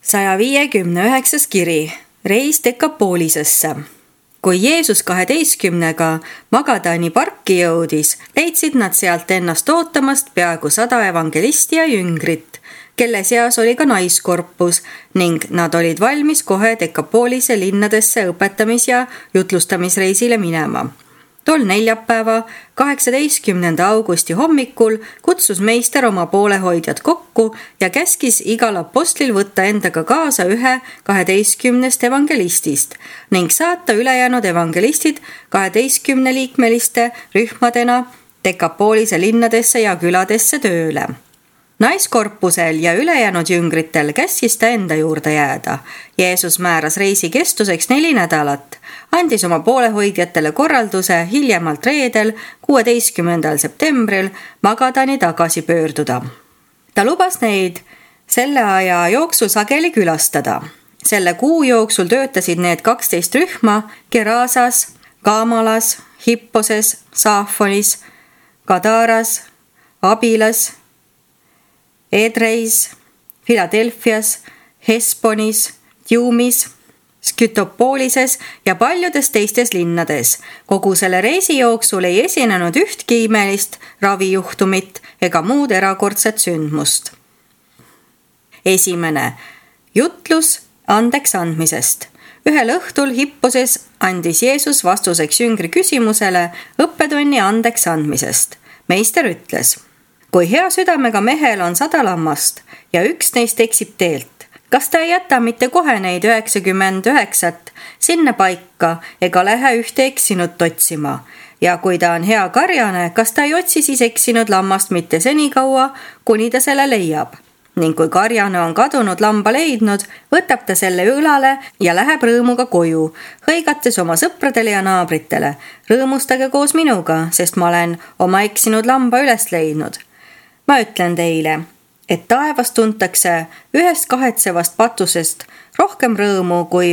159. kiri, reis Dekapoolisesse. Kui Jeesus 12 Magadani parki jõudis, leidsid nad sealt ennast ootamast peaaegu 100 evangelisti ja jüngrit, kelle seas oli ka naiskorpus ning nad olid valmis kohe Dekapoolise linnadesse õpetamis- ja jutlustamisreisile minema. Tol neljapäeva, 18. augusti hommikul kutsus meister oma poolehoidjad kokku ja käskis igal apostlil võtta endaga kaasa ühe 12 evangelistist ning saata ülejäänud evangelistid 12-liikmeliste rühmadena Dekapoolise linnadesse ja küladesse tööle. Naiskorpusel ja ülejäänud jüngritel käskis ta enda juurde jääda. Jeesus määras reisi kestuseks 4 nädalat, andis oma poolehoidjatele korralduse hiljemalt reedel, 16. septembril Magadani tagasi pöörduda. Ta lubas neid selle aja jooksul sageli külastada. Selle kuu jooksul töötasid need 12 rühma Gerasas, Kamalas, Hipposes, Saafonis, Kadaras, Abilas, Edreis, Philadelphias, Hesponis, Tiumis, Skytopoolises ja paljudes teistes linnades. Kogu selle reisi jooksul ei esinenud ühtki imelist ravijuhtumit ega muud erakordset sündmust. 1. Jutlus andeks andmisest. Ühel õhtul Hipposes andis Jeesus vastuseks jüngri küsimusele õppetunni andeks andmisest. Meister ütles: kui hea südamega mehel on 100 lammast ja üks neist eksib teelt, kas ta ei jäta mitte kohe neid 99 sinna paika ega lähe ühte eksinut otsima? Ja kui ta on hea karjane, kas ta ei otsi siis eksinud lammast mitte senikaua, kuni ta selle leiab? Ning kui karjane on kadunud lamba leidnud, võtab ta selle õlale ja läheb rõõmuga koju, hõigates oma sõpradele ja naabritele: rõõmustage koos minuga, sest ma olen oma eksinud lamba üles leidnud. Ma ütlen teile, et taevas tuntakse ühest kahetsevast patusest rohkem rõõmu kui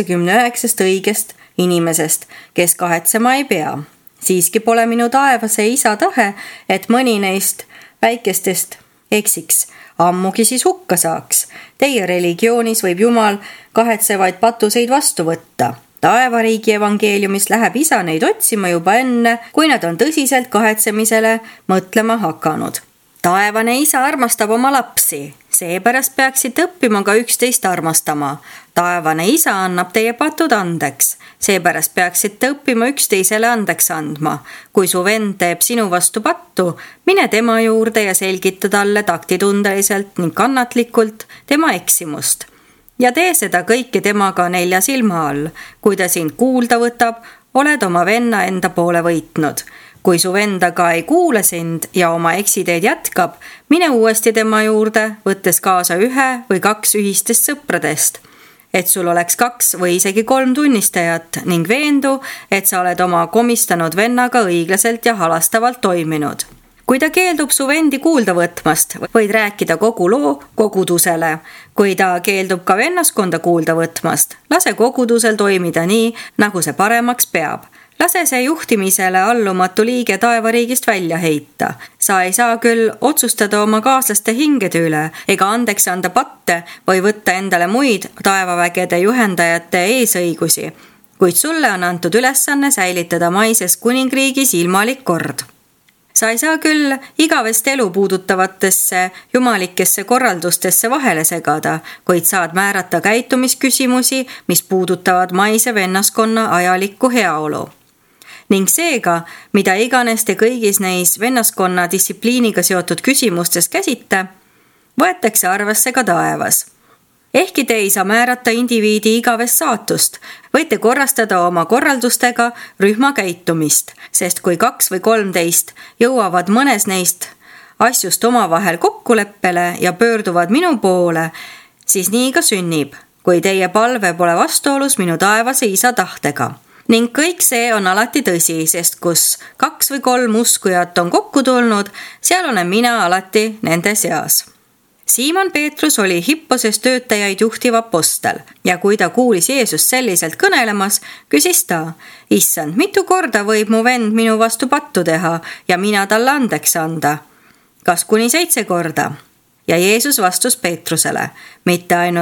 99 õigest inimesest, kes kahetsema ei pea. Siiski pole minu taevase isa tahe, et mõni neist väikestest eksiks, ammugi siis hukka saaks. Teie religioonis võib Jumal kahetsevaid patuseid vastu võtta. Taevariigi evangeeliumis läheb isa neid otsima juba enne, kui nad on tõsiselt kahetsemisele mõtlema hakanud. Taevane isa armastab oma lapsi, seepärast peaksite õppima ka üksteist armastama. Taevane isa annab teie patud andeks, seepärast peaksite õppima üksteisele andeks andma. Kui su vend teeb sinu vastu pattu, mine tema juurde ja selgita talle taktitundeliselt ning kannatlikult tema eksimust. Ja tee seda kõike temaga 4 silma all. Kui ta sind kuulda võtab, oled oma venna enda poole võitnud. Kui su vendaga ei kuule sind ja oma eksiteed jätkab, mine uuesti tema juurde, võttes kaasa 1 või 2 ühistest sõpradest, et sul oleks 2 või isegi 3 tunnistajat ning veendu, et sa oled oma komistanud vennaga õiglaselt ja halastavalt toiminud. Kui ta keeldub su vendi kuulda võtmast, võid rääkida kogu loo kogudusele. Kui ta keeldub ka vennaskonda kuulda võtmast, lase kogudusel toimida nii, nagu see paremaks peab. Lase see juhtimisele allumatu liige taevariigist välja heita. Sa ei saa küll otsustada oma kaaslaste hingede üle ega andeks anda patte või võtta endale muid taevavägede juhendajate eesõigusi, kuid sulle on antud ülesanne säilitada maises kuningriigis ilmalik kord. Sa ei saa küll igavest elu puudutavatesse jumalikesse korraldustesse vahele segada, kuid saad määrata käitumisküsimusi, mis puudutavad maise vennaskonna ajalikku heaolu. Ning seega, mida iganes te kõigis neis vennaskonna distsipliiniga seotud küsimustes käsite, võetakse arvesse ka taevas. Ehkki te ei saa määrata indiviidi igavest saatust, võite korrastada oma korraldustega rühma käitumist, sest kui 2 või 13 jõuavad mõnes neist asjust omavahel kokkuleppele ja pöörduvad minu poole, siis nii ka sünnib, kui teie palve pole vastuolus minu taevase isa tahtega. Ning kõik see on alati tõsi, sest kus 2 või 3 uskujat on kokku tulnud, seal olen mina alati nende seas. Siimon Peetrus oli Hipposes töötajaid juhtiv apostel ja kui ta kuulis Jeesust selliselt kõnelemas, küsis ta: Issand, mitu korda võib mu vend minu vastu pattu teha ja mina talle andeks anda? Kas kuni 7 korda? Ja Jeesus vastus Peetrusele: mitte ainult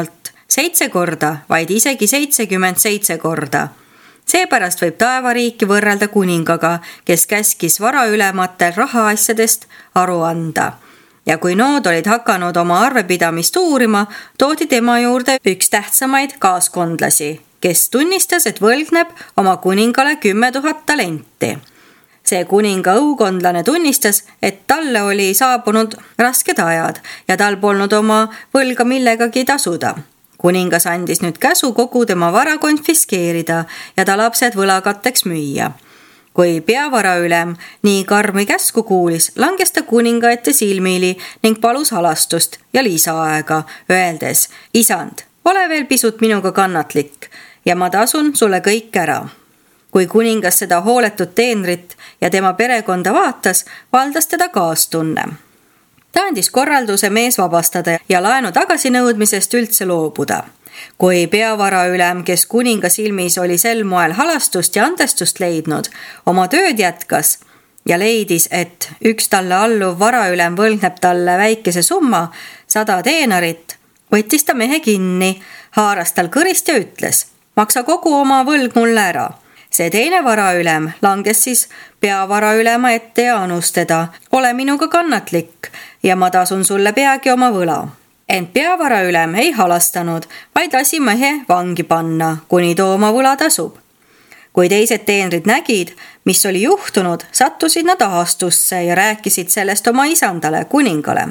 7 korda, vaid isegi 77 korda. Seepärast võib taevariiki võrrelda kuningaga, kes käskis varaülematel rahaasjadest aru anda. Ja kui nood olid hakanud oma arvepidamist uurima, toodi tema juurde üks tähtsamaid kaaskondlasi, kes tunnistas, et võlgneb oma kuningale 10 000 talenti. See kuninga õukondlane tunnistas, et talle oli saabunud rasked ajad ja tal polnud oma võlga millegagi tasuda. Kuningas andis nüüd käsu kogu tema vara konfiskeerida ja ta lapsed võlakatteks müüa. Kui peavaraülem nii karmi käsku kuulis, langes ta kuninga ette silmili ning palus halastust ja lisaaega, öeldes: Isand, ole veel pisut minuga kannatlik ja ma tasun sulle kõik ära. Kui kuningas seda hooletut teenrit ja tema perekonda vaatas, valdas teda kaastunne. Ta andis korralduse mees vabastada ja laenu tagasinõudmisest üldse loobuda. Kui peavaraülem, kes kuninga silmis oli sel moel halastust ja andestust leidnud, oma tööd jätkas ja leidis, et üks talle alluv varaülem võlgneb talle väikese summa, 100 teenarit, võttis ta mehe kinni, haaras tal kõrist ja ütles: maksa kogu oma võlg mulle ära. See teine varaülem langes siis peavaraülema ette ja anus teda: ole minuga kannatlik ja ma tasun sulle peagi oma võla. Ent peavaraülem ei halastanud, vaid lasi mehe vangi panna, kuni too oma võla tasub. Kui teised teenrid nägid, mis oli juhtunud, sattusid nad ahastusse ja rääkisid sellest oma isandale, kuningale.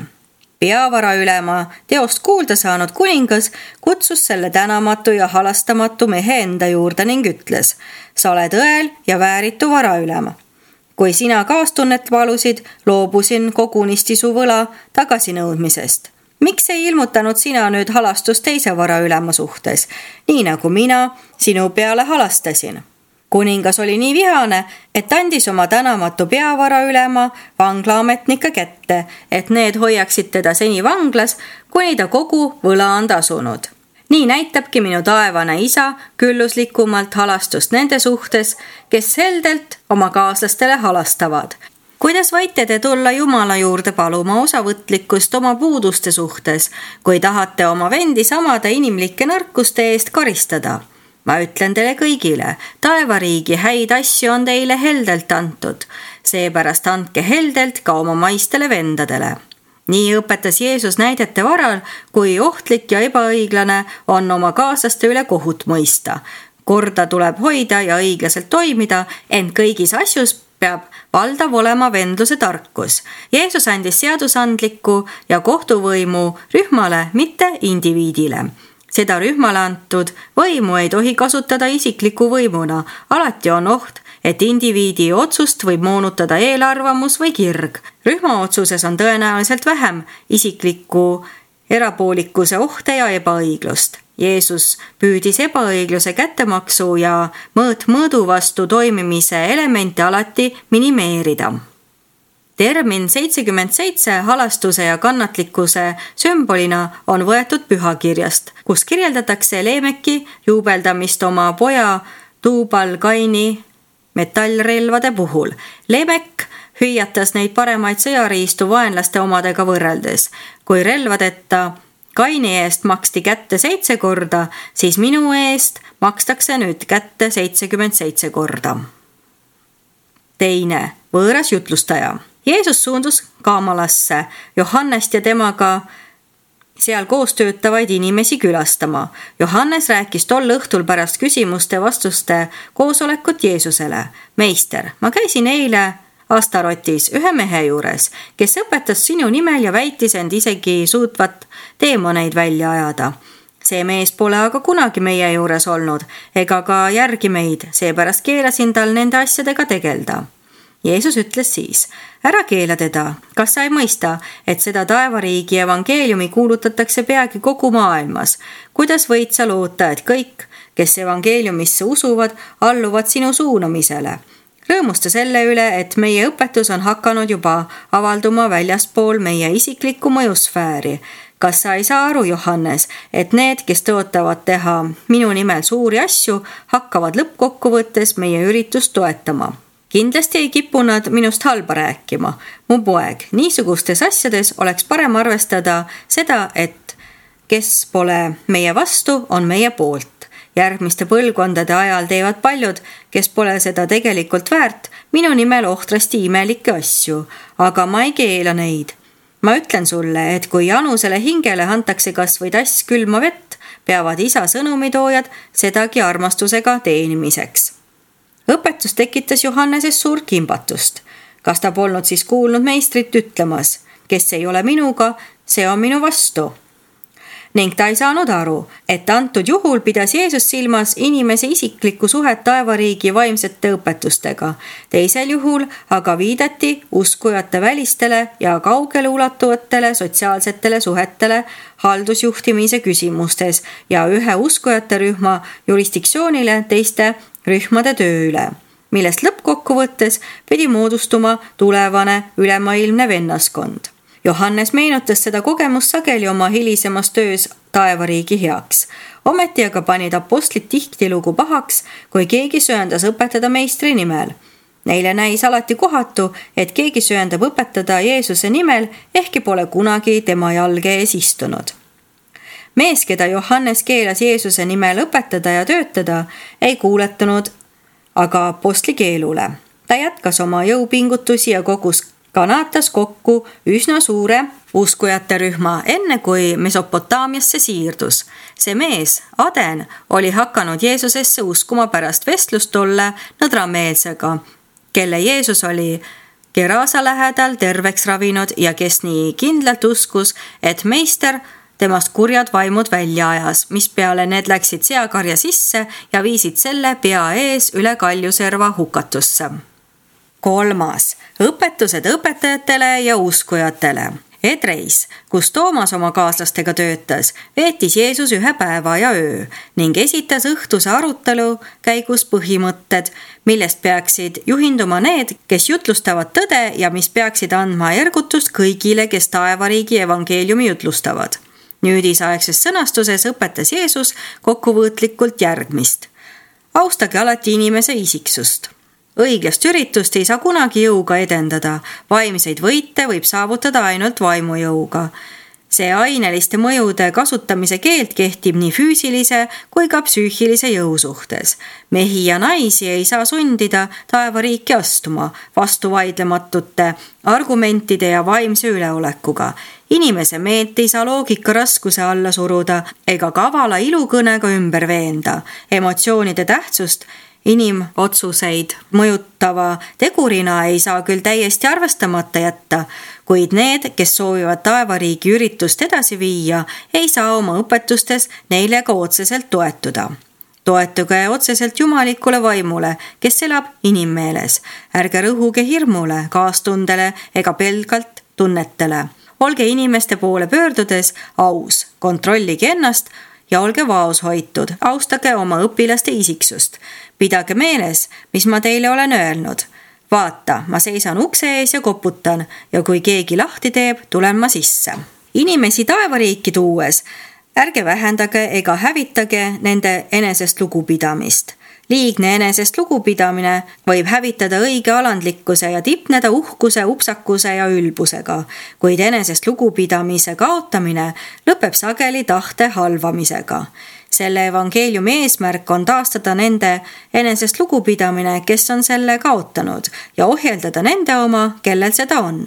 Peavaraülema teost kuulda saanud kuningas kutsus selle tänamatu ja halastamatu mehe enda juurde ning ütles: sa oled õel ja vääritu varaülema. Kui sina kaastunnet palusid, loobusin kogunisti su võla tagasinõudmisest. Miks ei ilmutanud sina nüüd halastust teise varaülema suhtes, nii nagu mina sinu peale halastasin? Kuningas oli nii vihane, et andis oma tänamatu peavaraülema vanglaametnike kätte, et need hoiaksid teda seni vanglas, kuni ta kogu võla on tasunud. Nii näitabki minu taevane isa külluslikumalt halastust nende suhtes, kes heldelt oma kaaslastele halastavad. Kuidas võite te tulla Jumala juurde paluma osavõtlikkust oma puuduste suhtes, kui tahate oma vendi samade inimlike nõrkuste eest karistada? Ma ütlen teile kõigile, taevariigi häid asju on teile heldelt antud, seepärast andke heldelt ka oma maistele vendadele. Nii õpetas Jeesus näidete varal, kui ohtlik ja ebaõiglane on oma kaaslaste üle kohut mõista. Korda tuleb hoida ja õiglaselt toimida, ent kõigis asjus peab valdav olema vendluse tarkus. Jeesus andis seadusandliku ja kohtuvõimu rühmale, mitte indiviidile. Seda rühmale antud võimu ei tohi kasutada isikliku võimuna. Alati on oht, et indiviidi otsust võib moonutada eelarvamus või kirg. Rühma otsuses on tõenäoliselt vähem isikliku erapoolikuse ohte ja ebaõiglust. Jeesus püüdis ebaõigluse kättemaksu ja mõõdu vastu toimimise elemente alati minimeerida. Termin 77 halastuse ja kannatlikkuse sümbolina on võetud pühakirjast, kus kirjeldatakse Lemeki juubeldamist oma poja Tuubal Kaini metallrelvade puhul. Lemek hüüatas neid paremaid sõjariistu vaenlaste omadega võrreldes. Kui relvadeta Kaini eest maksti kätte 7 korda, siis minu eest makstakse nüüd kätte 77 korda. Teine, võõras jutlustaja. Jeesus suundus Kaamalasse, Johannest ja temaga seal koos töötavaid inimesi külastama. Johannes rääkis tol õhtul pärast küsimuste-vastuste koosolekut Jeesusele. Meister, ma käisin eile Astarotis ühe mehe juures, kes õpetas sinu nimel ja väitis end isegi suutvat teemoneid välja ajada. See mees pole aga kunagi meie juures olnud ega ka järgi meid, seepärast keelasin tal nende asjadega tegelda. Jeesus ütles siis: ära keela teda, kas sa ei mõista, et seda taevariigi evangeeliumi kuulutatakse peagi kogu maailmas? Kuidas võid sa loota, et kõik, kes evangeeliumisse usuvad, alluvad sinu suunamisele? Rõõmusta selle üle, et meie õpetus on hakanud juba avalduma väljaspool meie isiklikku mõjusfääri. Kas sa ei saa aru, Johannes, et need, kes tõotavad teha minu nimel suuri asju, hakkavad lõppkokkuvõttes meie üritust toetama? Kindlasti ei kipu nad minust halba rääkima. Mu poeg, niisugustes asjades oleks parem arvestada seda, et kes pole meie vastu, on meie poolt. Järgmiste põlvkondade ajal teevad paljud, kes pole seda tegelikult väärt, minu nimel ohtrasti imelikke asju, aga ma ei keela neid. Ma ütlen sulle, et kui janusele hingele antakse kas või tass külma vett, peavad isa sõnumitoojad sedagi armastusega teenimiseks. Õpetus tekitas Johanneses suurt kimbatust. Kas ta polnud siis kuulnud meistrit ütlemas, kes ei ole minuga, see on minu vastu? Ning ta ei saanud aru, et antud juhul pidas Jeesus silmas inimese isiklikku suhet taevariigi vaimsete õpetustega. Teisel juhul aga viidati uskujate välistele ja kaugele ulatuvatele sotsiaalsetele suhetele haldusjuhtimise küsimustes ja ühe uskujate rühma jurisdiktsioonile teiste rühmade töö üle, millest lõppkokkuvõttes pidi moodustuma tulevane ülemaailmne vennaskond. Johannes meenutas seda kogemust sageli oma hilisemas töös taevariigi heaks. Ometi aga panid apostlid tihtilugu pahaks, kui keegi söandas õpetada meistri nimel. Neile näis alati kohatu, et keegi söandab õpetada Jeesuse nimel, ehkki pole kunagi tema jalge ees istunud. Mees, keda Johannes keelas Jeesuse nimel õpetada ja töötada, ei kuuletunud aga apostli keelule. Ta jätkas oma jõupingutusi ja kanatas kokku üsna suure uskujate rühma, enne kui Mesopotaamiasse siirdus. See mees, Aden, oli hakanud Jeesusesse uskuma pärast vestlust tolle nõdrameelsega, kelle Jeesus oli Gerasa lähedal terveks ravinud ja kes nii kindlalt uskus, et meister temast kurjad vaimud välja ajas, mispeale need läksid seakarja sisse ja viisid selle pea ees üle kaljuserva hukatusse. 3. Õpetused õpetajatele ja uskujatele. Edreis, kus Toomas oma kaaslastega töötas, veetis Jeesus ühe päeva ja öö ning esitas õhtuse arutelu käigus põhimõtted, millest peaksid juhinduma need, kes jutlustavad tõde ja mis peaksid andma ergutust kõigile, kes taevariigi evangeeliumi jutlustavad. Nüüdisaegses sõnastuses õpetas Jeesus kokkuvõtlikult järgmist. Austage alati inimese isiksust. Õiglast üritust ei saa kunagi jõuga edendada, vaimseid võite võib saavutada ainult vaimujõuga. See aineliste mõjude kasutamise keeld kehtib nii füüsilise kui ka psüühilise jõu suhtes. Mehi ja naisi ei saa sundida taevariiki astuma vastuvaidlematute argumentide ja vaimse üleolekuga. Inimese meelt ei saa loogika raskuse alla suruda ega kavala ilukõnega ümber veenda. Emotsioonide tähtsust inimotsuseid mõjutava tegurina ei saa küll täiesti arvestamata jätta, kuid need, kes soovivad taevariigi üritust edasi viia, ei saa oma õpetustes neile ka otseselt toetuda. Toetuge otseselt jumalikule vaimule, kes elab inimmeeles. Ärge rõhuge hirmule, kaastundele ega pelgalt tunnetele. Olge inimeste poole pöördudes aus, kontrollige ennast ja olge vaoshoitud, austage oma õpilaste isiksust. Pidage meeles, mis ma teile olen öelnud. Vaata, ma seisan ukse ees ja koputan ja kui keegi lahti teeb, tulen ma sisse. Inimesi taevariiki tuues, ärge vähendage ega hävitage nende enesest lugupidamist. Liigne enesest lugupidamine võib hävitada õige alandlikkuse ja tipneda uhkuse, upsakuse ja ülbusega, kuid enesest lugupidamise kaotamine lõpeb sageli tahte halvamisega. Selle evangeeliumi eesmärk on taastada nende enesest lugupidamine, kes on selle kaotanud, ja ohjeldada nende oma, kellel seda on.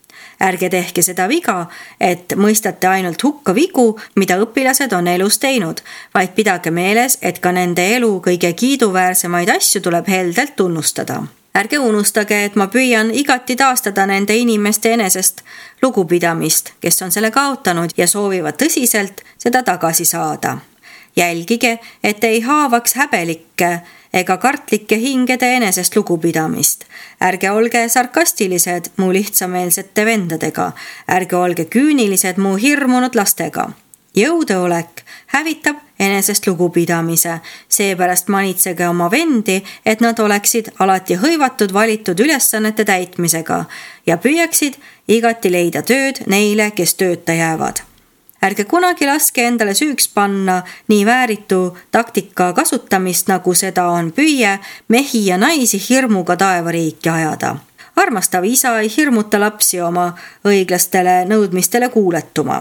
Ärge tehke seda viga, et mõistate ainult hukka vigu, mida õpilased on elus teinud, vaid pidage meeles, et ka nende elu kõige kiiduväärsemaid asju tuleb heldelt tunnustada. Ärge unustage, et ma püüan igati taastada nende inimeste enesest lugupidamist, kes on selle kaotanud ja soovivad tõsiselt seda tagasi saada. Jälgige, et ei haavaks häbelikke ega kartlike hingede enesest lugupidamist. Ärge olge sarkastilised mu lihtsameelsete vendadega. Ärge olge küünilised mu hirmunud lastega. Jõudeolek hävitab enesest lugupidamise. Seepärast manitsege oma vendi, et nad oleksid alati hõivatud valitud ülesannete täitmisega ja püüaksid igati leida tööd neile, kes tööta jäävad. Ärge kunagi laske endale süüks panna nii vääritu taktika kasutamist, nagu seda on püüe mehi ja naisi hirmuga taevariiki ajada. Armastav isa ei hirmuta lapsi oma õiglastele nõudmistele kuuletuma.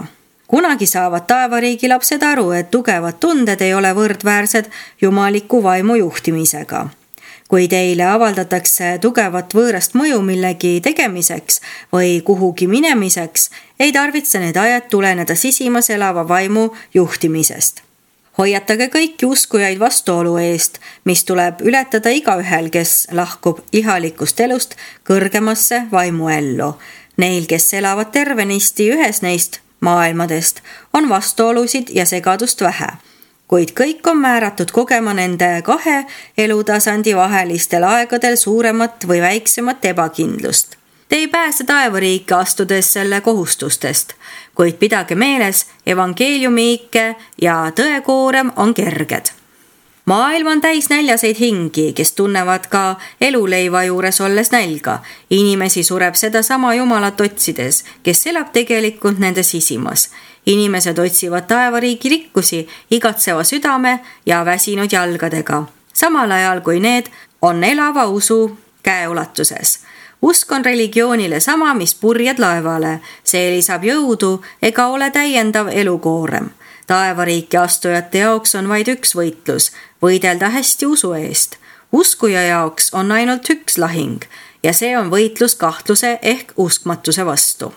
Kunagi saavad taevariigi lapsed aru, et tugevad tunded ei ole võrdväärsed jumaliku vaimu juhtimisega. Kui teile avaldatakse tugevat võõrast mõju millegi tegemiseks või kuhugi minemiseks, ei tarvitse need ajad tuleneda sisimas elava vaimu juhtimisest. Hoiatage kõiki uskujaid vastuolu eest, mis tuleb ületada igaühel, kes lahkub ihalikust elust kõrgemasse vaimuellu. Neil, kes elavad tervenisti ühes neist maailmadest, on vastuolusid ja segadust vähe. Kuid kõik on määratud kogema nende kahe elutasandi vahelistel aegadel suuremat või väiksemat ebakindlust. Te ei pääse taevariiki astudes selle kohustustest, kuid pidage meeles, evangeeliumiike ja tõekoorem on kerged. Maailm on täis näljaseid hingi, kes tunnevad ka eluleiva juures olles nälga. Inimesi sureb seda sama Jumalat otsides, kes elab tegelikult nende sisimas. Inimesed otsivad taevariigi rikkusi igatseva südame ja väsinud jalgadega, samal ajal kui need on elava usu käeulatuses. Usk on religioonile sama, mis purjed laevale. See lisab jõudu ega ole täiendav elukoorem. Taevariiki astujate jaoks on vaid üks võitlus, võidelda hästi usu eest. Uskuja jaoks on ainult üks lahing ja see on võitlus kahtluse ehk uskmatuse vastu.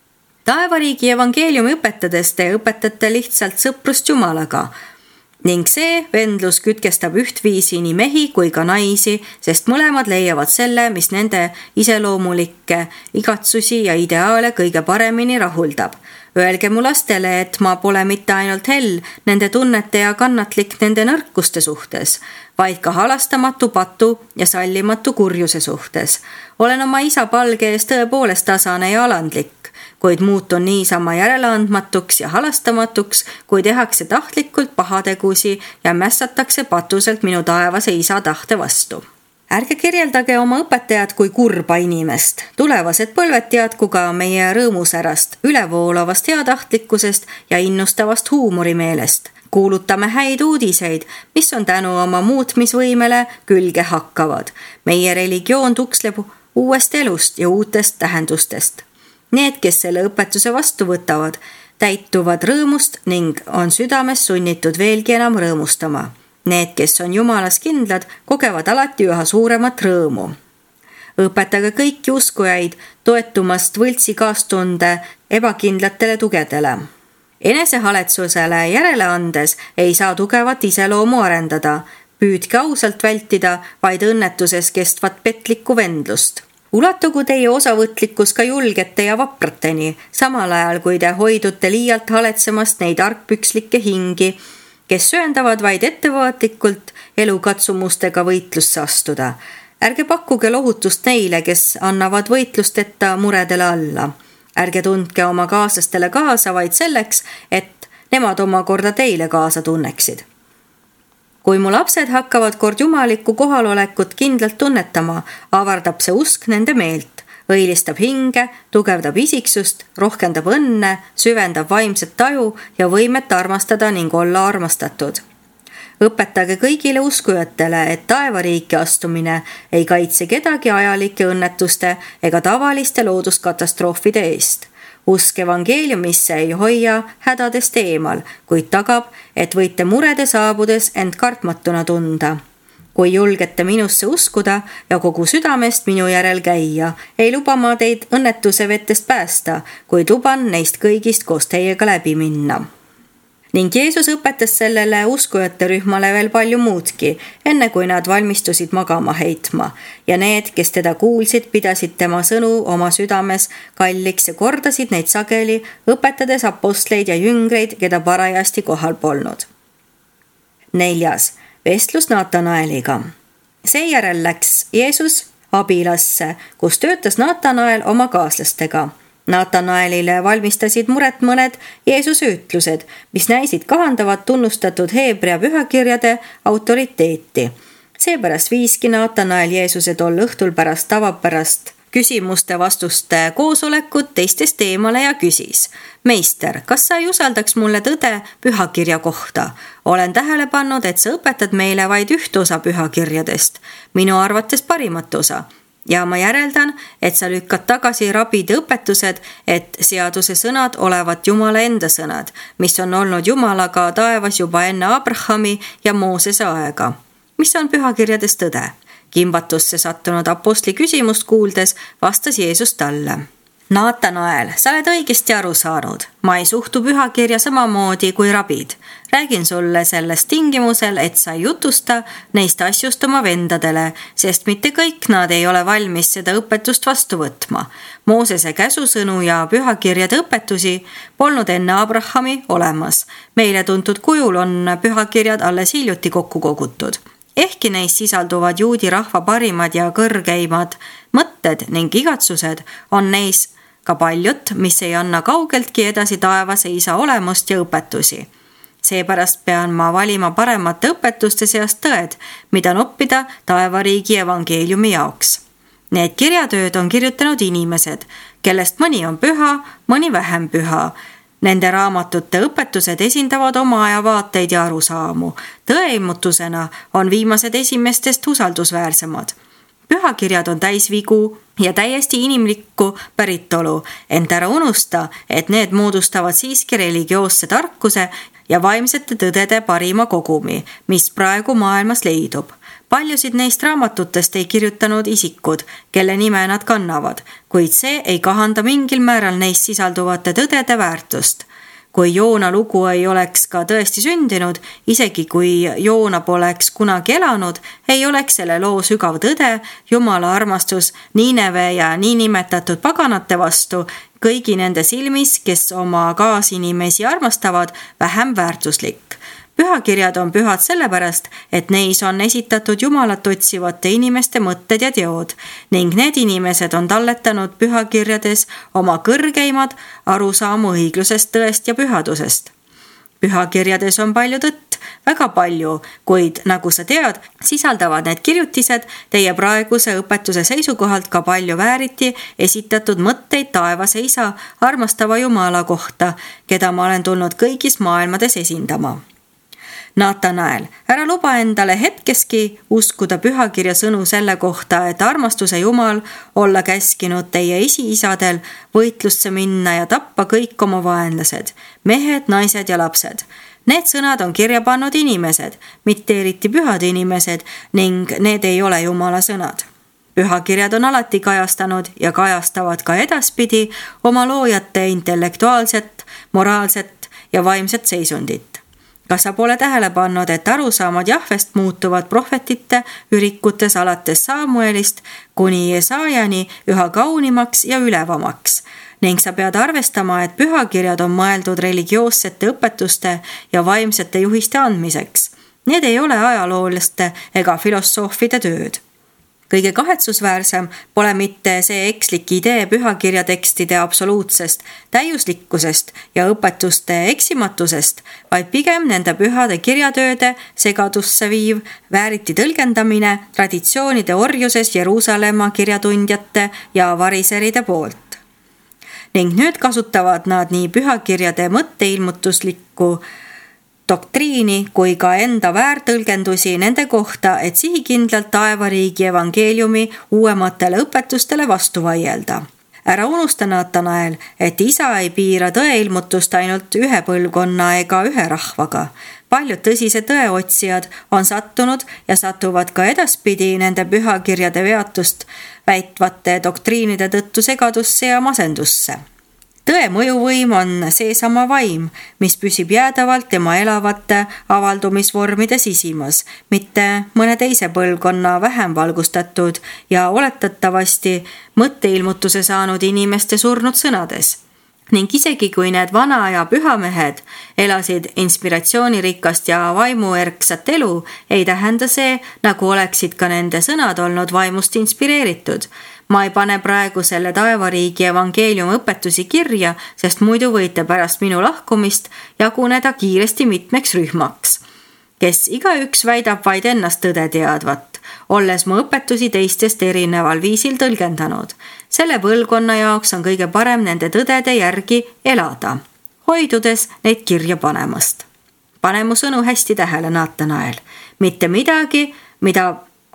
Taevariigi evangeeliumi õpetades te õpetate lihtsalt sõprust Jumalaga ning see vendlus kütkestab ühtviisi nii mehi kui ka naisi, sest mõlemad leiavad selle, mis nende iseloomulikke igatsusi ja ideaale kõige paremini rahuldab. Öelge mu lastele, et ma pole mitte ainult hell nende tunnete ja kannatlik nende nõrkuste suhtes, vaid ka halastamatu patu ja sallimatu kurjuse suhtes. Olen oma isa palge ees tõepoolest tasane ja alandlik, kuid muutun niisama järeleandmatuks ja halastamatuks, kui tehakse tahtlikult pahategusi ja mässatakse patuselt minu taevase isa tahte vastu. Ärge kirjeldage oma õpetajat kui kurba inimest. Tulevased põlved teadku ka meie rõõmusärast, ülevoolavast heatahtlikkusest ja innustavast huumorimeelest. Kuulutame häid uudiseid, mis on tänu oma muutmisvõimele külge hakkavad. Meie religioon tuksleb uuest elust ja uutest tähendustest. Need, kes selle õpetuse vastu võtavad, täituvad rõõmust ning on südames sunnitud veelgi enam rõõmustama. Need, kes on Jumalas kindlad, kogevad alati üha suuremat rõõmu. Õpetage kõiki uskujaid toetumast võltsi kaastunde ebakindlatele tugedele. Enesehaletsusele järele andes ei saa tugevat iseloomu arendada. Püüdke ausalt vältida vaid õnnetuses kestvat petlikku vendlust. Ulatugu teie osavõtlikkus ka julgete ja vaprateni, samal ajal kui te hoidute liialt haletsemast neid argpükslikke hingi, kes sööndavad vaid ettevaatlikult elukatsumustega võitlusse astuda. Ärge pakkuge lohutust neile, kes annavad võitlusteta muredele alla. Ärge tundke oma kaaslastele kaasa vaid selleks, et nemad omakorda teile kaasa tunneksid. Kui mu lapsed hakkavad kord jumalikku kohalolekut kindlalt tunnetama, avardab see usk nende meelt, õilistab hinge, tugevdab isiksust, rohkendab õnne, süvendab vaimset taju ja võimet armastada ning olla armastatud. Õpetage kõigile uskujatele, et taevariiki astumine ei kaitse kedagi ajalike õnnetuste ega tavaliste looduskatastroofide eest. Usk evangeeliumisse ei hoia hädadest eemal, kuid tagab, et võite murede saabudes end kartmatuna tunda. Kui julgete minusse uskuda ja kogu südamest minu järel käia, ei luba ma teid õnnetuse vettest päästa, kuid luban neist kõigist koos teiega läbi minna. Ning Jeesus õpetas sellele uskujate rühmale veel palju muudki, enne kui nad valmistusid magama heitma. Ja need, kes teda kuulsid, pidasid tema sõnu oma südames kalliks ja kordasid neid sageli, õpetades apostleid ja jüngreid, keda parajasti kohal polnud. 4. Vestlus Naatanaeliga. Seejärel läks Jeesus Abilasse, kus töötas Naatanael oma kaaslastega. Naatanaelile valmistasid muret mõned Jeesuse ütlused, mis näisid kahandavat tunnustatud Heebrea pühakirjade autoriteeti. Seepärast viiski Naatanael Jeesuse tol õhtul pärast tavapärast küsimuste-vastuste koosolekut teistest eemale ja küsis: Meister, kas sa ei usaldaks mulle tõde pühakirja kohta? Olen tähele pannud, et sa õpetad meile vaid üht osa pühakirjadest, minu arvates parimat osa. Ja ma järeldan, et sa lükkad tagasi rabide õpetused, et seaduse sõnad olevat Jumala enda sõnad, mis on olnud Jumalaga taevas juba enne Abrahami ja Moosese aega. Mis on pühakirjades tõde? Kimbatusse sattunud apostli küsimust kuuldes vastas Jeesus talle. Naatanael, sa oled õigesti aru saanud. Ma ei suhtu pühakirja samamoodi kui rabid. Räägin sulle sellest tingimusel, et sa ei jutusta neist asjust oma vendadele, sest mitte kõik nad ei ole valmis seda õpetust vastu võtma. Moosese käsusõnu ja pühakirjade õpetusi polnud enne Abrahami olemas. Meile tuntud kujul on pühakirjad alles hiljuti kokku kogutud. Ehkki neis sisalduvad juudi rahva parimad ja kõrgeimad mõtted ning igatsused, on neis ka paljut, mis ei anna kaugeltki edasi taevase isa olemust ja õpetusi. Seepärast pean ma valima paremate õpetuste seast tõed, mida noppida taevariigi evangeeliumi jaoks. Need kirjatööd on kirjutanud inimesed, kellest mõni on püha, mõni vähem püha. Nende raamatute õpetused esindavad oma aja vaateid ja arusaamu. Tõeilmutusena on viimased esimestest usaldusväärsemad. Pühakirjad on täis vigu ja täiesti inimlikku päritolu, ent ära unusta, et need moodustavad siiski religioosse tarkuse ja vaimsete tõdede parima kogumi, mis praegu maailmas leidub. Paljusid neist raamatutest ei kirjutanud isikud, kelle nime nad kannavad, kuid see ei kahanda mingil määral neist sisalduvate tõdede väärtust. Kui Joona lugu ei oleks ka tõesti sündinud, isegi kui Joona poleks kunagi elanud, ei oleks selle loo sügav tõde, Jumala armastus Niineve ja niinimetatud paganate vastu, kõigi nende silmis, kes oma kaasinimesi armastavad, vähem väärtuslik. Pühakirjad on pühad sellepärast, et neis on esitatud Jumalat otsivate inimeste mõtted ja teod ning need inimesed on talletanud pühakirjades oma kõrgeimad arusaamu õiglusest, tõest ja pühadusest. Pühakirjades on palju tõtt, väga palju, kuid nagu sa tead, sisaldavad need kirjutised teie praeguse õpetuse seisukohalt ka palju vääriti esitatud mõtteid taevase isa armastava Jumala kohta, keda ma olen tulnud kõigis maailmades esindama. Naatanael, ära luba endale hetkeski uskuda pühakirja sõnu selle kohta, et armastuse Jumal olla käskinud teie esiisadel võitlusse minna ja tappa kõik oma vaenlased, mehed, naised ja lapsed. Need sõnad on kirja pannud inimesed, mitte eriti pühad inimesed ning need ei ole Jumala sõnad. Pühakirjad on alati kajastanud ja kajastavad ka edaspidi oma loojate intellektuaalset, moraalset ja vaimset seisundit. Kas sa pole tähele pannud, et arusaamad Jahvest muutuvad prohvetite ürikutes alates Samuelist kuni Jesaajani üha kaunimaks ja ülevamaks ning sa pead arvestama, et pühakirjad on mõeldud religioossete õpetuste ja vaimsete juhiste andmiseks. Need ei ole ajaloolaste ega filosoofide tööd. Kõige kahetsusväärsem pole mitte see ekslik idee pühakirja tekstide absoluutsest täiuslikkusest ja õpetuste eksimatusest, vaid pigem nende pühade kirjatööde segadusse viiv vääriti tõlgendamine traditsioonide orjuses Jeruusalemma kirjatundjate ja variseride poolt. Ning nüüd kasutavad nad nii pühakirjade mõtteilmutuslikku doktriini kui ka enda väärtõlgendusi nende kohta, et sihikindlalt taevariigi evangeeliumi uuematele õpetustele vastu vaielda. Ära unusta, Naatanael, et isa ei piira tõeilmutust ainult ühe põlvkonna ega ühe rahvaga. Paljud tõsise tõeotsijad on sattunud ja satuvad ka edaspidi nende pühakirjade veatust väitvate doktriinide tõttu segadusse ja masendusse. Tõe mõjuvõim on seesama vaim, mis püsib jäädavalt tema elavate avaldumisvormide sisimas, mitte mõne teise põlvkonna vähem valgustatud ja oletatavasti mõtteilmutuse saanud inimeste surnud sõnades. Ning isegi kui need vana ja pühamehed elasid inspiratsioonirikast ja vaimuerksat elu, ei tähenda see, nagu oleksid ka nende sõnad olnud vaimust inspireeritud. Ma ei pane praegu selle taevariigi evangeeliumi õpetusi kirja, sest muidu võite pärast minu lahkumist jaguneda kiiresti mitmeks rühmaks, kes igaüks väidab vaid ennast tõde teadvat, olles mu õpetusi teistest erineval viisil tõlgendanud. Selle põlvkonna jaoks on kõige parem nende tõdede järgi elada, hoidudes neid kirja panemast. Pane mu sõnu hästi tähele, Naatanael. Mitte midagi, mida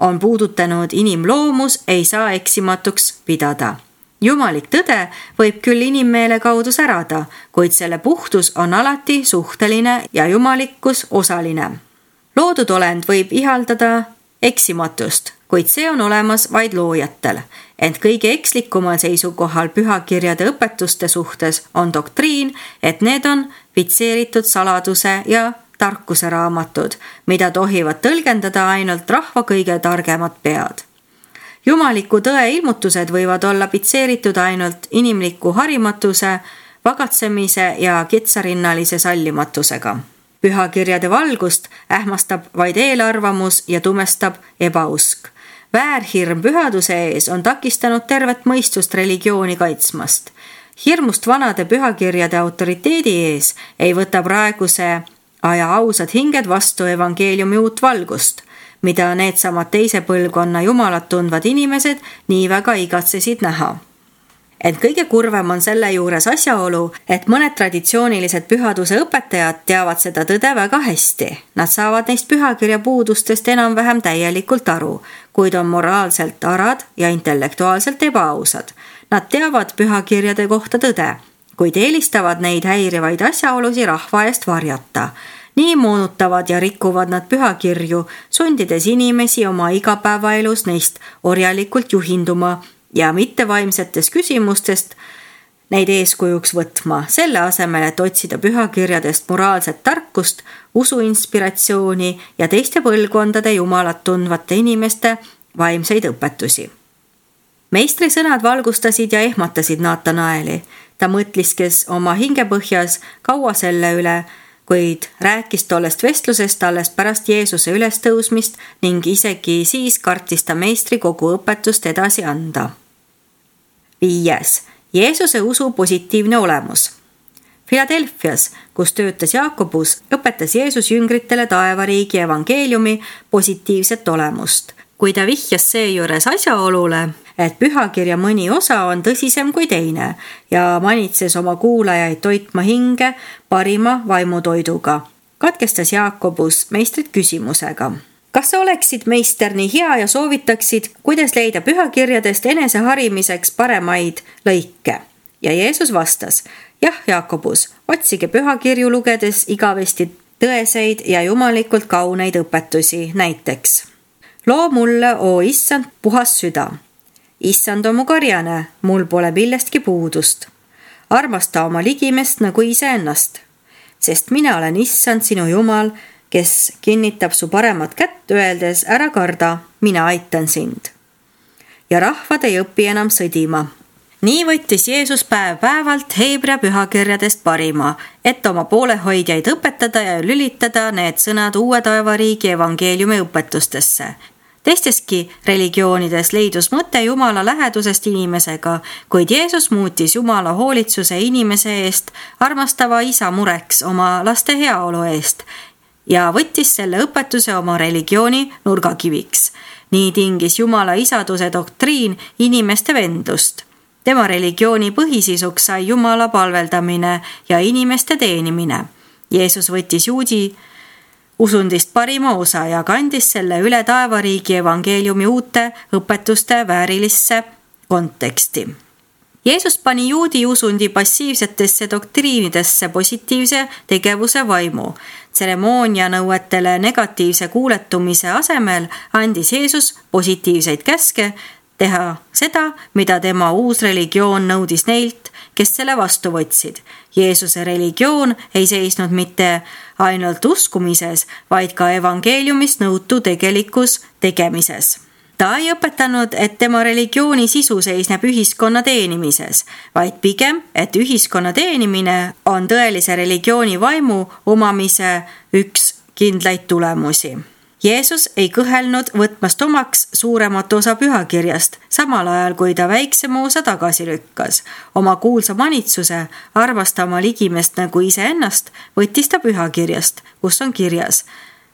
on puudutanud inimloomus, ei saa eksimatuks pidada. Jumalik tõde võib küll inimmeele kaudu särada, kuid selle puhtus on alati suhteline ja jumalikkus osaline. Loodud olend võib ihaldada eksimatust, kuid see on olemas vaid loojatel. Ent kõige ekslikumal seisukohal pühakirjade õpetuste suhtes on doktriin, et need on pitseeritud saladuse ja tarkuse raamatud, mida tohivad tõlgendada ainult rahva kõige targemad pead. Jumaliku tõe ilmutused võivad olla pitseeritud ainult inimliku harimatuse, vagatsemise ja kitsarinnalise sallimatusega. Pühakirjade valgust ähmastab vaid eelarvamus ja tumestab ebausk. Väärhirm pühaduse ees on takistanud tervet mõistust religiooni kaitsmast. Hirmust vanade pühakirjade autoriteedi ees ei võta praeguse aja ausad hinged vastu evangeeliumi uut valgust, mida needsamad teise põlvkonna jumalat tundvad inimesed nii väga igatsesid näha. Ent kõige kurvem on selle juures asjaolu, et mõned traditsioonilised pühaduse õpetajad teavad seda tõde väga hästi. Nad saavad neist pühakirja puudustest enam-vähem täielikult aru, kuid on moraalselt arad ja intellektuaalselt ebaausad. Nad teavad pühakirjade kohta tõde, kuid eelistavad neid häirivaid asjaolusi rahva eest varjata. Nii moonutavad ja rikuvad nad pühakirju, sundides inimesi oma igapäevaelus neist orjalikult juhinduma ja mittevaimsetes küsimustest neid eeskujuks võtma, selle asemel, et otsida pühakirjadest moraalset tarkust, usuinspiratsiooni ja teiste põlvkondade jumalat tundvate inimeste vaimseid õpetusi. Meistri sõnad valgustasid ja ehmatasid Naatanaeli. Ta mõtliskes oma hingepõhjas kaua selle üle, kuid rääkis tollest vestlusest alles pärast Jeesuse ülestõusmist ning isegi siis kartis ta meistri kogu õpetust edasi anda. 5. Jeesuse usu positiivne olemus. Philadelphias, kus töötas Jaakobus, õpetas Jeesus jüngritele taevariigi evangeeliumi positiivset olemust. Kui ta vihjas seejuures asjaolule, et pühakirja mõni osa on tõsisem kui teine ja manitses oma kuulajaid toitma hinge parima vaimutoiduga, katkestas Jaakobus meistrit küsimusega. Kas sa oleksid, meister, nii hea ja soovitaksid, kuidas leida pühakirjadest enese harimiseks paremaid lõike? Ja Jeesus vastas, jah, Jaakobus, otsige pühakirju lugedes igavesti tõeseid ja jumalikult kauneid õpetusi, näiteks. Loo mulle, oo issand, puhas süda. Issand on mu karjane, mul pole millestki puudust. Armasta oma ligimest nagu iseennast, sest mina olen issand sinu jumal, kes kinnitab su paremat kätt öeldes, ära karda, mina aitan sind. Ja rahvad ei õpi enam sõdima. Nii võttis Jeesus päev-päevalt Heebrea pühakirjadest parima, et oma poolehoidjaid õpetada ja lülitada need sõnad uue taevariigi evangeeliumi õpetustesse. Teisteski religioonides leidus mõte Jumala lähedusest inimesega, kuid Jeesus muutis Jumala hoolitsuse inimese eest armastava isa mureks oma laste heaolu eest ja võttis selle õpetuse oma religiooni nurgakiviks. Nii tingis Jumala isaduse doktriin inimeste vendust. Tema religiooni põhisisuks sai Jumala palveldamine ja inimeste teenimine. Jeesus võttis juudi usundist parima osa ja kandis selle üle taevariigi evangeeliumi uute õpetuste väärilisse konteksti. Jeesus pani juudi usundi passiivsetesse doktriinidesse positiivse tegevuse vaimu. Tseremoonia nõuetele negatiivse kuuletumise asemel andis Jeesus positiivseid käske teha seda, mida tema uus religioon nõudis neilt, kes selle vastu võtsid. Jeesuse religioon ei seisnud mitte ainult uskumises, vaid ka evangeeliumist nõutu tegelikus tegemises. Ta ei õpetanud, et tema religiooni sisu seisneb ühiskonna teenimises, vaid pigem, et ühiskonna teenimine on tõelise religiooni vaimu omamise üks kindlaid tulemusi. Jeesus ei kõhelnud võtmast omaks suuremat osa pühakirjast, samal ajal kui ta väiksema osa tagasi lükkas. Oma kuulsa manitsuse armasta oma ligimest nagu iseennast võttis ta pühakirjast, kus on kirjas: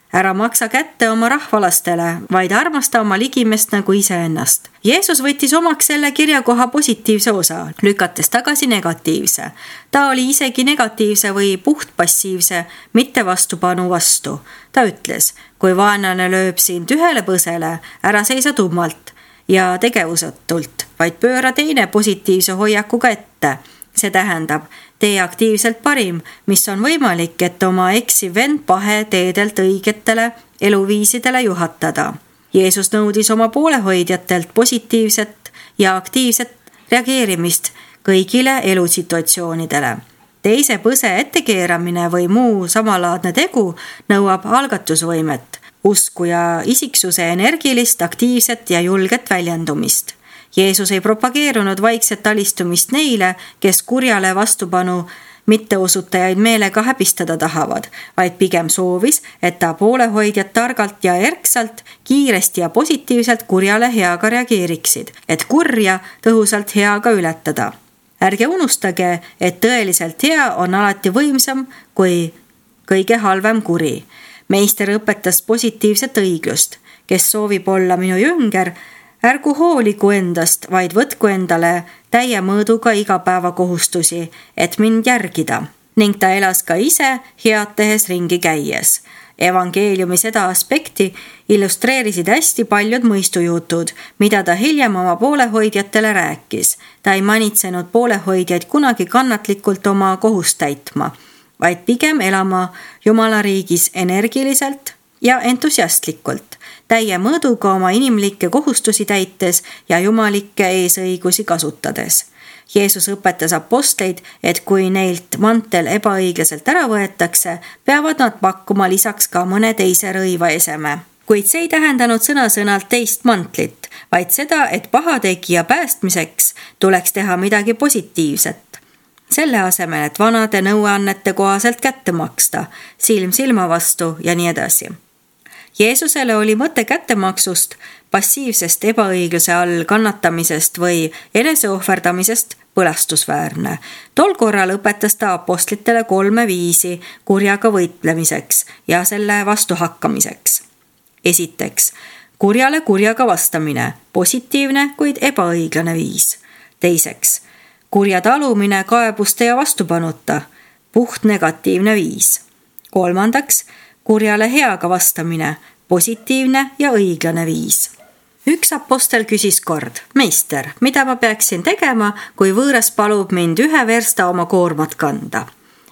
Ära maksa kätte oma rahvalastele, vaid armasta oma ligimest nagu iseennast. Jeesus võttis omaks selle kirjakoha positiivse osa, lükates tagasi negatiivse. Ta oli isegi negatiivse või puhtpassiivse, mitte vastupanu vastu. Ta ütles, kui vaenlane lööb sind ühele põsele, ära seisa tummalt ja tegevusetult, vaid pööra teine positiivse hoiakuga ette. See tähendab, tee aktiivselt parim, mis on võimalik, et oma eksiv vend pahe teedelt õigetele eluviisidele juhatada. Jeesus nõudis oma poolehoidjatelt positiivset ja aktiivset reageerimist kõigile elusituatsioonidele. Teise põse ettekeeramine või muu samalaadne tegu nõuab algatusvõimet, usku ja isiksuse energilist, aktiivset ja julget väljendumist. Jeesus ei propageerunud vaikset alistumist neile, kes kurjale vastupanu mitteosutajaid meelega häbistada tahavad, vaid pigem soovis, et ta poolehoidjad targalt ja erksalt, kiiresti ja positiivselt kurjale heaga reageeriksid, et kurja tõhusalt heaga ületada. Ärge unustage, et tõeliselt hea on alati võimsam kui kõige halvem kuri. Meister õpetas positiivset õiglust, kes soovib olla minu jünger, ärgu hooligu endast, vaid võtku endale täie mõõduga igapäevakohustusi, et mind järgida. Ning ta elas ka ise head tehes ringi käies. Evangeeliumi seda aspekti illustreerisid hästi paljud mõistujutud, mida ta hiljem oma poolehoidjatele rääkis. Ta ei manitsenud poolehoidjaid kunagi kannatlikult oma kohust täitma, vaid pigem elama Jumala riigis energiliselt ja entusiastlikult, täie mõõduga oma inimlikke kohustusi täites ja jumalikke eesõigusi kasutades. Jeesus õpetas apostleid, et kui neilt mantel ebaõiglaselt ära võetakse, peavad nad pakkuma lisaks ka mõne teise rõiva eseme. Kuid see ei tähendanud sõna-sõnalt teist mantlit, vaid seda, et pahategija päästmiseks tuleks teha midagi positiivset. Selle asemel, et vanade nõuannete kohaselt kätte maksta, silm silma vastu ja nii edasi. Jeesusele oli mõte kättemaksust, passiivsest ebaõigluse all kannatamisest või eneseohverdamisest põlastusväärne. Tol korral õpetas ta apostlitele 3 viisi kurjaga võitlemiseks ja selle vastu hakkamiseks. Esiteks, kurjale kurjaga vastamine, positiivne, kuid ebaõiglane viis. Teiseks, kurja talumine kaebuste ja vastupanuta, puht negatiivne viis. Kolmandaks, kurjale heaga vastamine, positiivne ja õiglane viis. Üks apostel küsis kord, meister, mida ma peaksin tegema, kui võõras palub mind 1 versta oma koormat kanda?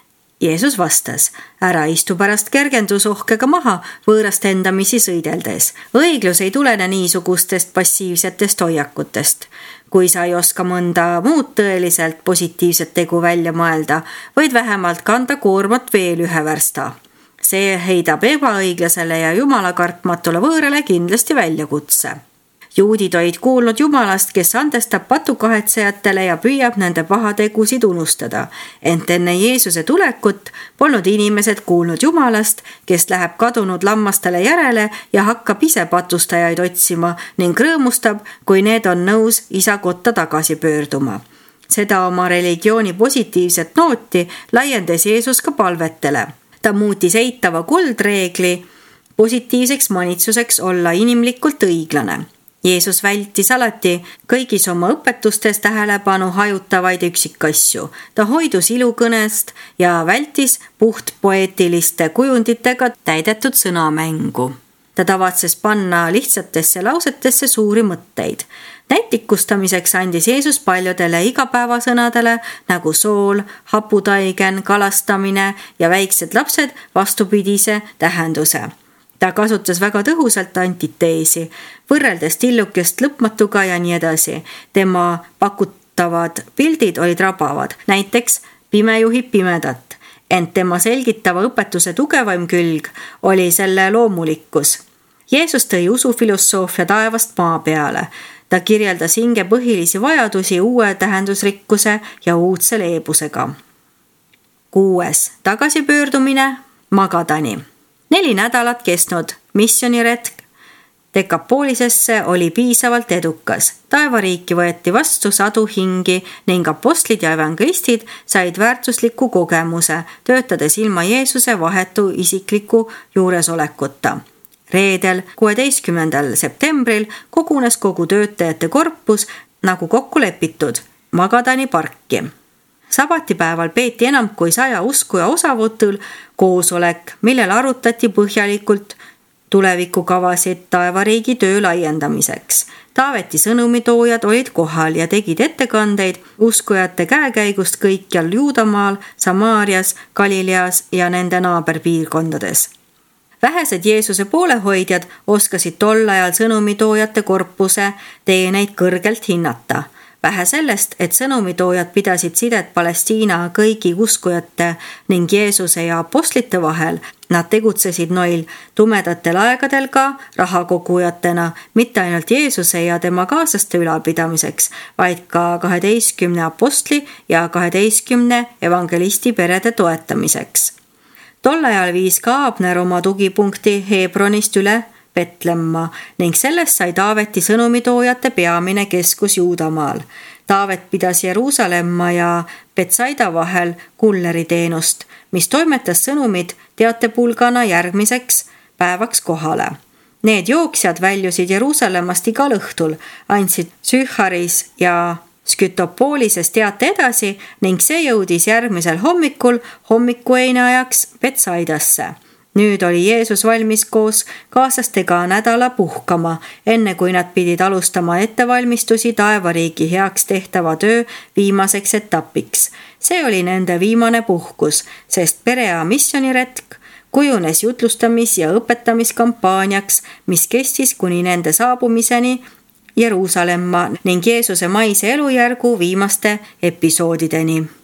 Jeesus vastas, ära istu pärast kergendusohkega maha võõrast endamisi sõideldes. Õiglus ei tulene niisugustest passiivsetest hoiakutest. Kui sa ei oska mõnda muud tõeliselt positiivset tegu välja mõelda, võid vähemalt kanda koormat veel 1 versta. See heidab ebaõiglasele ja jumala kartmatule võõrale kindlasti väljakutse. Juudid olid kuulnud Jumalast, kes andestab patukahetsejatele ja püüab nende pahategusid unustada. Ent enne Jeesuse tulekut polnud inimesed kuulnud Jumalast, kes läheb kadunud lammastele järele ja hakkab ise patustajaid otsima ning rõõmustab, kui need on nõus isa kotta tagasi pöörduma. Seda oma religiooni positiivset nooti laiendas Jeesus ka palvetele. Ta muutis eitava kuldreegli positiivseks manitsuseks olla inimlikult õiglane. Jeesus vältis alati kõigis oma õpetustes tähelepanu hajutavaid üksikasju. Ta hoidus ilukõnest ja vältis puht poeetiliste kujunditega täidetud sõnamängu. Ta tavatses panna lihtsatesse lausetesse suuri mõtteid. Näitikustamiseks andis Jeesus paljudele igapäevasõnadele nagu sool, haputaigen, kalastamine ja väiksed lapsed vastupidise tähenduse. Ta kasutas väga tõhusalt antiteesi, võrreldes tillukest lõpmatuga ja nii edasi. Tema pakutavad pildid olid rabavad, näiteks pime juhib pimedat, ent tema selgitava õpetuse tugevaim külg oli selle loomulikkus. Jeesus tõi usufilosoofia taevast maa peale. Ta kirjeldas hinge põhilisi vajadusi uue tähendusrikkuse ja uudse leebusega. 6. Tagasipöördumine Magadani. 4 nädalat kestnud missioniretk Dekapoolisesse oli piisavalt edukas. Taevariiki võeti vastu sadu hingi ning apostlid ja evangelistid said väärtusliku kogemuse, töötades ilma Jeesuse vahetu isikliku juuresolekuta. Reedel, 16. septembril kogunes kogu töötajate korpus nagu kokku lepitud Magadani parki. Sabatipäeval peeti enam kui 100 uskuja osavõtul koosolek, millel arutati põhjalikult tulevikukavasid taevariigi töö laiendamiseks. Taaveti sõnumitoojad olid kohal ja tegid ettekandeid uskujate käekäigust kõikjal Juudamaal, Samaarias, Galileas ja nende naaberpiirkondades. Vähesed Jeesuse poolehoidjad oskasid tol ajal sõnumitoojate korpuse teeneid kõrgelt hinnata. Vähe sellest, et sõnumitoojad pidasid sidet Palestiina kõigi uskujate ning Jeesuse ja apostlite vahel, nad tegutsesid noil tumedatel aegadel ka rahakogujatena, mitte ainult Jeesuse ja tema kaaslaste ülalpidamiseks, vaid ka 12 apostli ja 12 evangelisti perede toetamiseks. Tol ajal viis ka Abner oma tugipunkti Hebronist üle Petlemma ning sellest sai Taaveti sõnumitoojate peamine keskus Juudamaal. Taavet pidas Jeruusalemma ja Betsaida vahel kulleriteenust, mis toimetas sõnumid teatepulgana järgmiseks päevaks kohale. Need jooksjad väljusid Jeruusalemmast igal õhtul, andsid Sücharis ja Skytopoolises teate edasi ning see jõudis järgmisel hommikul hommikueine ajaks Betsaidasse. Nüüd oli Jeesus valmis koos kaaslastega nädala puhkama, enne kui nad pidid alustama ettevalmistusi taevariigi heaks tehtava töö viimaseks etapiks. See oli nende viimane puhkus, sest Perea missioniretk kujunes jutlustamis- ja õpetamiskampaaniaks, mis kestis kuni nende saabumiseni Jeruusalemma ning Jeesuse maise elujärgu viimaste episoodideni.